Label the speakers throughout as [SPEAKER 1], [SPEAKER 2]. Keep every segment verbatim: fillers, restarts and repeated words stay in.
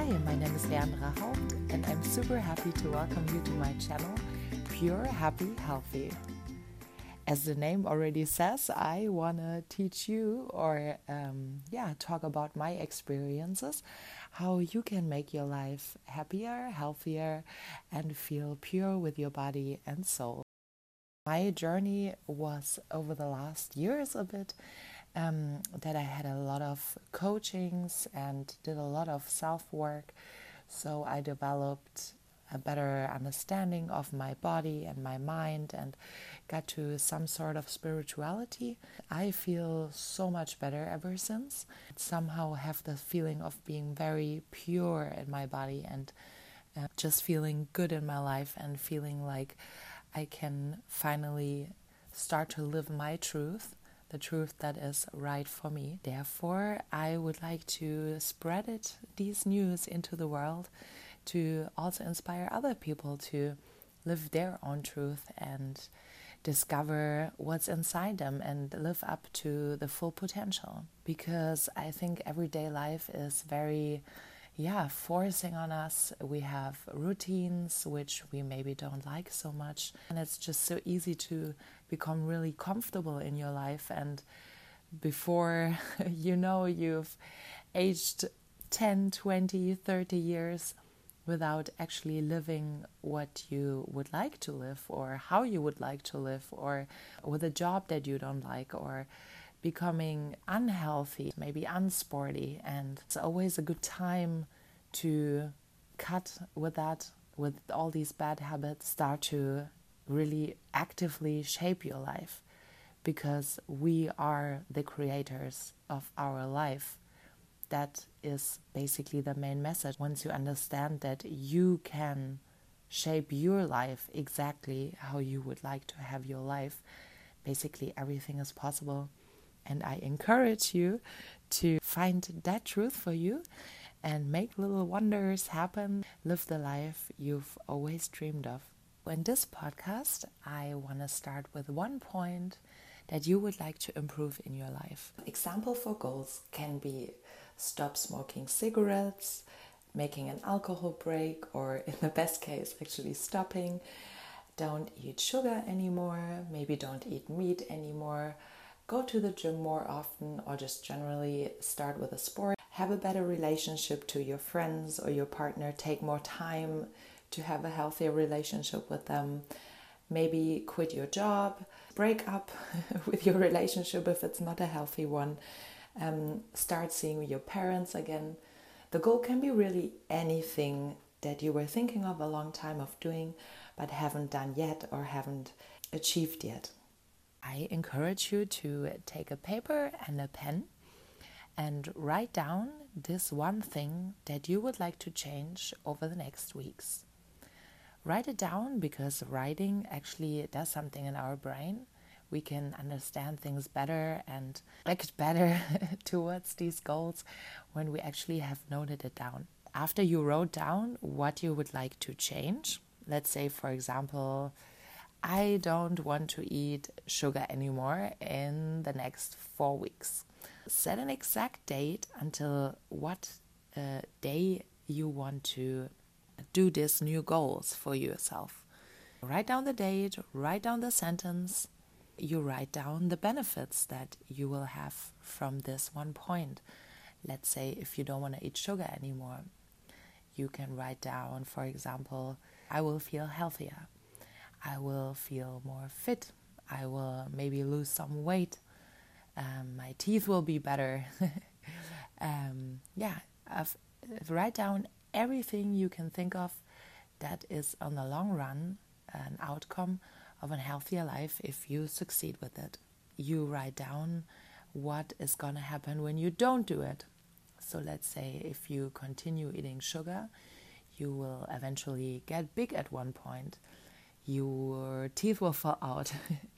[SPEAKER 1] my name is Leandra Haupt and I'm super happy to welcome you to my channel, Pure Happy Healthy. As the name already says, I want to teach you or um, yeah, talk about my experiences, how you can make your life happier, healthier, and feel pure with your body and soul. My journey was over the last years a bit um, that I had a lot of coachings and did a lot of self-work. So I developed a better understanding of my body and my mind and got to some sort of spirituality. I feel so much better ever since. Somehow have the feeling of being very pure in my body and uh, just feeling good in my life and feeling like I can finally start to live my truth, the truth that is right for me. Therefore, I would like to spread it, these news into the world, to also inspire other people to live their own truth and discover what's inside them and live up to the full potential. Because I think everyday life is very, yeah, forcing on us. We have routines which we maybe don't like so much. And it's just so easy to become really comfortable in your life. And before you know you've aged ten, twenty, thirty years, without actually living what you would like to live or how you would like to live, or with a job that you don't like, or becoming unhealthy, maybe unsporty. And it's always a good time to cut with that, with all these bad habits, start to really actively shape your life, because we are the creators of our life. That is basically the main message. Once you understand that you can shape your life exactly how you would like to have your life, basically everything is possible. And I encourage you to find that truth for you and make little wonders happen. Live the life you've always dreamed of. In this podcast, I want to start with one point that you would like to improve in your life. Example for goals can be stop smoking cigarettes, making an alcohol break, or in the best case, actually stopping. Don't eat sugar anymore, maybe don't eat meat anymore. Go to the gym more often, or just generally start with a sport. Have a better relationship to your friends or your partner. Take more time to have a healthier relationship with them. Maybe quit your job, break up with your relationship if it's not a healthy one. Um, start seeing your parents again. The goal can be really anything that you were thinking of a long time of doing, but haven't done yet or haven't achieved yet. I encourage you to take a paper and a pen and write down this one thing that you would like to change over the next weeks. Write it down, because writing actually does something in our brain. We can understand things better and act better towards these goals when we actually have noted it down. After you wrote down what you would like to change, let's say, for example, I don't want to eat sugar anymore in the next four weeks. Set an exact date until what uh, day you want to do these new goals for yourself. Write down the date, write down the sentence. You write down the benefits that you will have from this one point. Let's say if you don't want to eat sugar anymore, you can write down, for example, I will feel healthier. I will feel more fit. I will maybe lose some weight. Um, my teeth will be better. um, yeah, I've, I've write down everything you can think of that is on the long run an outcome of a healthier life if you succeed with it. You write down what is going to happen when you don't do it. So let's say if you continue eating sugar, you will eventually get big at one point. Your teeth will fall out.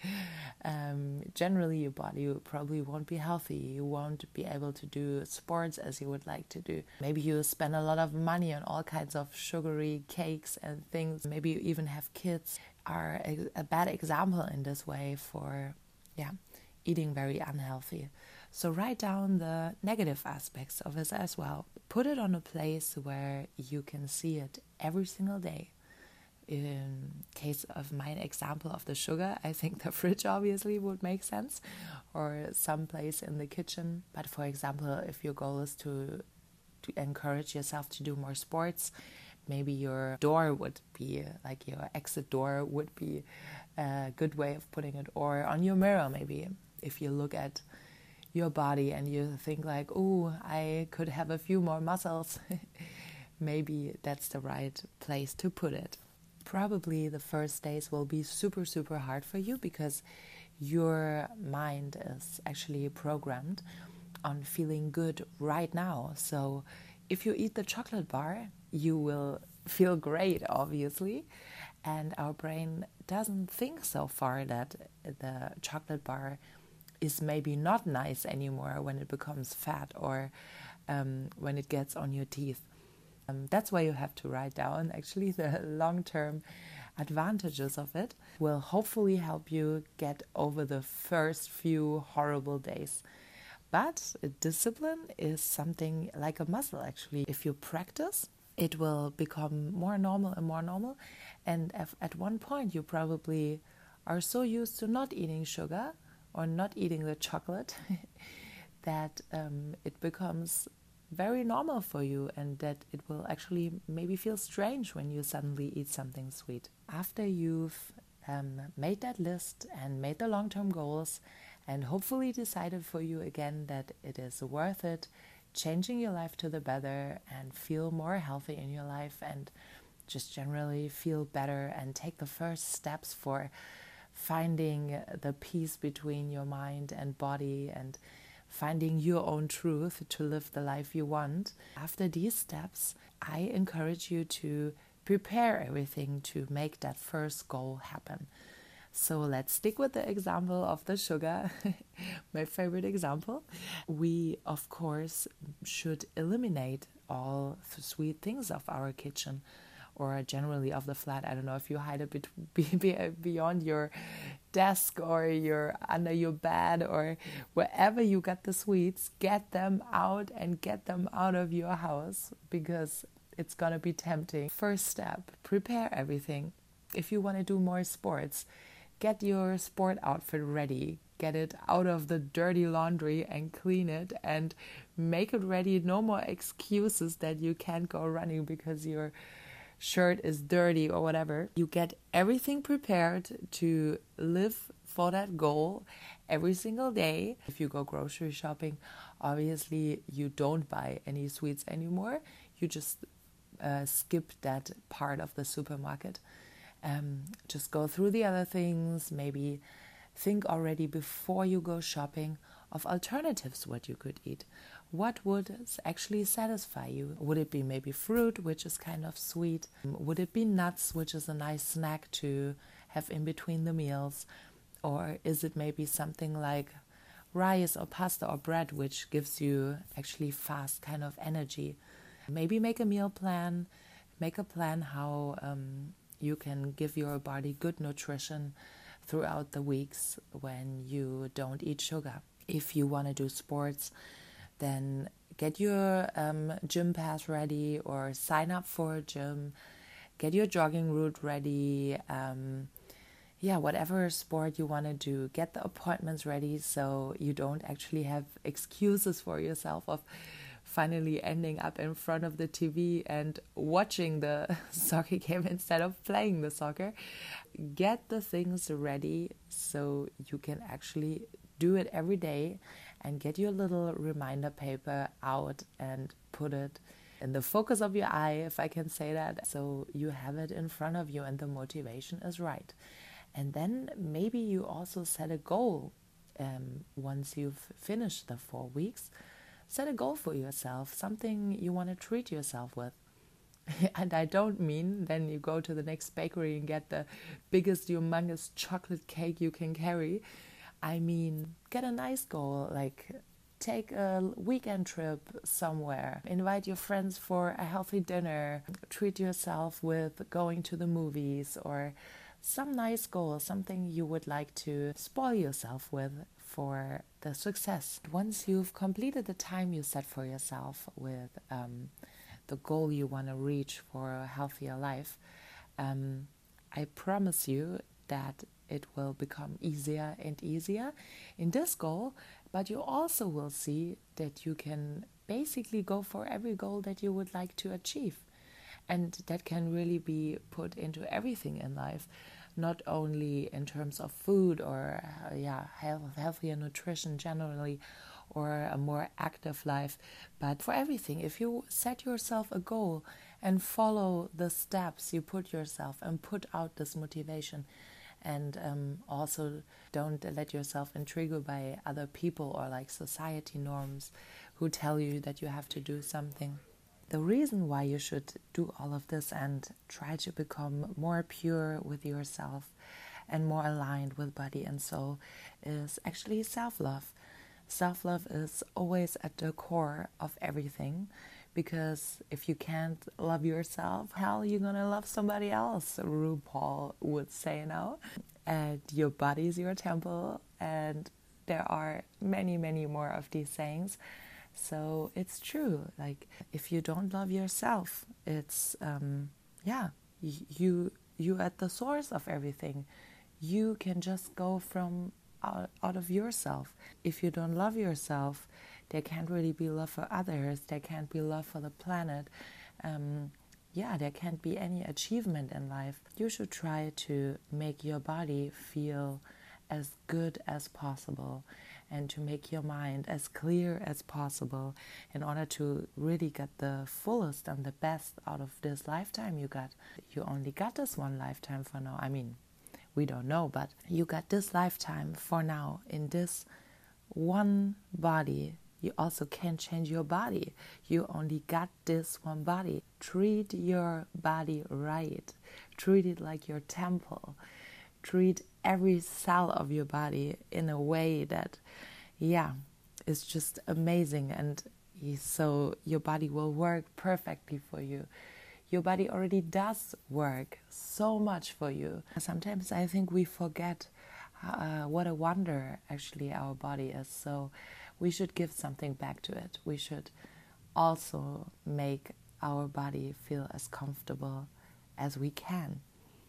[SPEAKER 1] um, generally, your body probably won't be healthy. You won't be able to do sports as you would like to do. Maybe you spend a lot of money on all kinds of sugary cakes and things. Maybe you even have kids. Are a, a bad example in this way for, yeah, eating very unhealthy. So write down the negative aspects of it as well. Put it on a place where you can see it every single day. In case of my example of the sugar, I think the fridge obviously would make sense, or some place in the kitchen. But for example, if your goal is to to encourage yourself to do more sports, maybe your door would be, like your exit door would be a good way of putting it, or on your mirror maybe. If you look at your body and you think like, oh, I could have a few more muscles, maybe that's the right place to put it. Probably the first days will be super, super hard for you because your mind is actually programmed on feeling good right now. So if you eat the chocolate bar, you will feel great, obviously. And our brain doesn't think so far that the chocolate bar is maybe not nice anymore when it becomes fat or um, when it gets on your teeth. Um, that's why you have to write down actually the long-term advantages of it. Will hopefully help you get over the first few horrible days. But discipline is something like a muscle actually. If you practice, it will become more normal and more normal. And if at one point you probably are so used to not eating sugar or not eating the chocolate that um, it becomes very normal for you, and that it will actually maybe feel strange when you suddenly eat something sweet. After you've um, made that list and made the long-term goals and hopefully decided for you again that it is worth it, changing your life to the better and feel more healthy in your life and just generally feel better and take the first steps for finding the peace between your mind and body and finding your own truth to live the life you want. After these steps, I encourage you to prepare everything to make that first goal happen. So let's stick with the example of the sugar, my favorite example. We, of course, should eliminate all the sweet things of our kitchen, or generally of the flat. I don't know if you hide it be, be, beyond your desk or your under your bed or wherever you got the sweets. Get them out and get them out of your house, because it's going to be tempting. First step, prepare everything. If you want to do more sports, get your sport outfit ready. Get it out of the dirty laundry and clean it and make it ready. No more excuses that you can't go running because you're shirt is dirty or whatever. You get everything prepared to live for that goal every single day. If you go grocery shopping, obviously you don't buy any sweets anymore. You just uh, skip that part of the supermarket. Um, just go through the other things. Maybe think already before you go shopping of alternatives what you could eat. What would actually satisfy you? Would it be maybe fruit, which is kind of sweet? Would it be nuts, which is a nice snack to have in between the meals? Or is it maybe something like rice or pasta or bread, which gives you actually fast kind of energy? Maybe make a meal plan, make a plan how um, you can give your body good nutrition throughout the weeks when you don't eat sugar. If you want to do sports, then get your um, gym pass ready or sign up for a gym, get your jogging route ready, um, yeah, whatever sport you want to do, get the appointments ready so you don't actually have excuses for yourself of finally ending up in front of the T V and watching the soccer game instead of playing the soccer. Get the things ready so you can actually do it every day, and get your little reminder paper out and put it in the focus of your eye, if I can say that, so you have it in front of you and the motivation is right. And then maybe you also set a goal um, once you've finished the four weeks. Set a goal for yourself, something you want to treat yourself with. And I don't mean then you go to the next bakery and get the biggest, humongous chocolate cake you can carry. I mean, get a nice goal, like take a weekend trip somewhere, invite your friends for a healthy dinner, treat yourself with going to the movies or some nice goal, something you would like to spoil yourself with for the success. Once you've completed the time you set for yourself with um, the goal you want to reach for a healthier life, um, I promise you that it will become easier and easier in this goal, but you also will see that you can basically go for every goal that you would like to achieve. And that can really be put into everything in life, not only in terms of food or uh, yeah, health, healthier nutrition generally, or a more active life, but for everything. If you set yourself a goal and follow the steps you put yourself and put out this motivation, and um, also don't let yourself intrigued by other people or like society norms who tell you that you have to do something. The reason why you should do all of this and try to become more pure with yourself and more aligned with body and soul is actually self-love. Self-love is always at the core of everything, because if you can't love yourself, how are you gonna love somebody else? RuPaul would say now. And your body is your temple, and there are many, many more of these sayings. So it's true. Like, if you don't love yourself, it's um, yeah, you you at the source of everything. You can just go from out, out of yourself. If you don't love yourself, there can't really be love for others. There can't be love for the planet. Um, yeah, there can't be any achievement in life. You should try to make your body feel as good as possible, and to make your mind as clear as possible in order to really get the fullest and the best out of this lifetime you got. You only got this one lifetime for now. I mean, we don't know, but you got this lifetime for now in this one body. You also can't change your body. You only got this one body. Treat your body right. Treat it like your temple. Treat every cell of your body in a way that, yeah, is just amazing. And so your body will work perfectly for you. Your body already does work so much for you. Sometimes I think we forget uh, what a wonder actually our body is. So we should give something back to it. We should also make our body feel as comfortable as we can.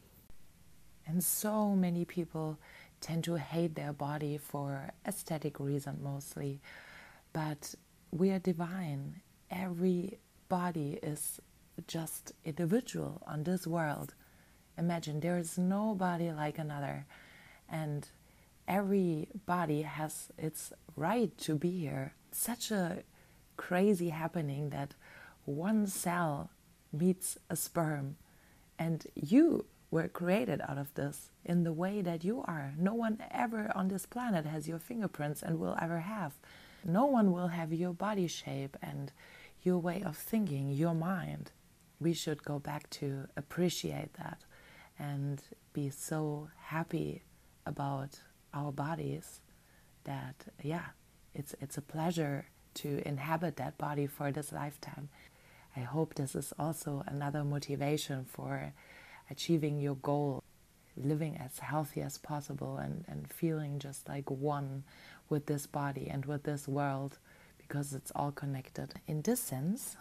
[SPEAKER 1] And so many people tend to hate their body for aesthetic reasons mostly. But we are divine. Every body is just individual on this world. Imagine there is no body like another. And every body has its right to be here. Such a crazy happening that one cell meets a sperm, and you were created out of this in the way that you are. No one ever on this planet has your fingerprints and will ever have. No one will have your body shape and your way of thinking, your mind. We should go back to appreciate that and be so happy about our bodies that, yeah, it's it's a pleasure to inhabit that body for this lifetime. I hope this is also another motivation for achieving your goal, living as healthy as possible and, and feeling just like one with this body and with this world, because it's all connected. In this sense,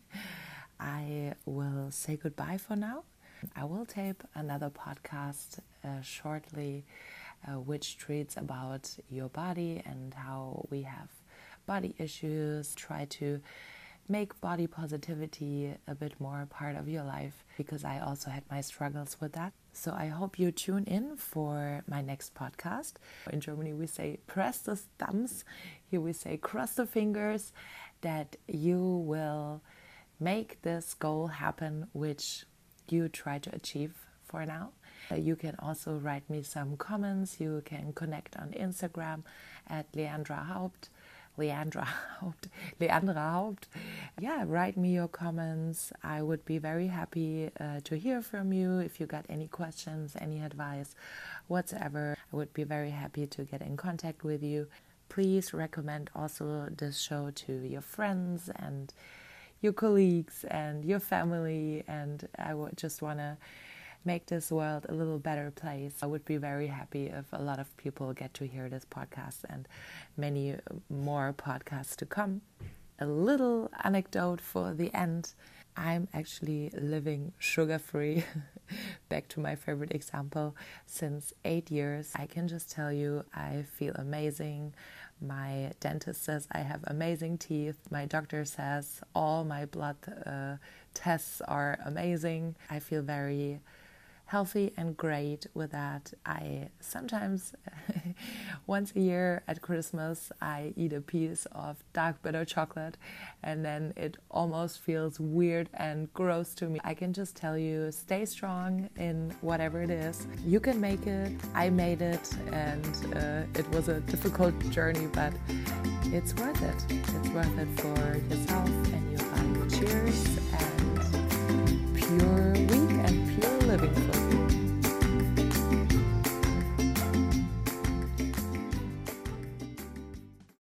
[SPEAKER 1] I will say goodbye for now. I will tape another podcast uh, shortly, uh, which treats about your body and how we have body issues. Try to make body positivity a bit more a part of your life, because I also had my struggles with that. So I hope you tune in for my next podcast. In Germany we say press the thumbs. Here we say cross the fingers that you will make this goal happen, which you try to achieve for now. Uh, you can also write me some comments. You can connect on Instagram at Leandra Haupt. Leandra Haupt, Leandra Haupt. Yeah, write me your comments. I would be very happy uh, to hear from you. If you got any questions, any advice, whatsoever, I would be very happy to get in contact with you. Please recommend also this show to your friends and your colleagues and your family. And I would just want to make this world a little better place. I would be very happy if a lot of people get to hear this podcast and many more podcasts to come. A little anecdote for the end. I'm actually living sugar-free, back to my favorite example, since eight years. I can just tell you, I feel amazing. My dentist says I have amazing teeth. My doctor says all my blood uh, tests are amazing. I feel very healthy and great with that. I sometimes, once a year at Christmas, I eat a piece of dark bitter chocolate and then it almost feels weird and gross to me. I can just tell you, stay strong in whatever it is. You can make it. I made it, and uh, it was a difficult journey, but it's worth it. It's worth it for yourself and your body. Cheers and pure week and pure living for you.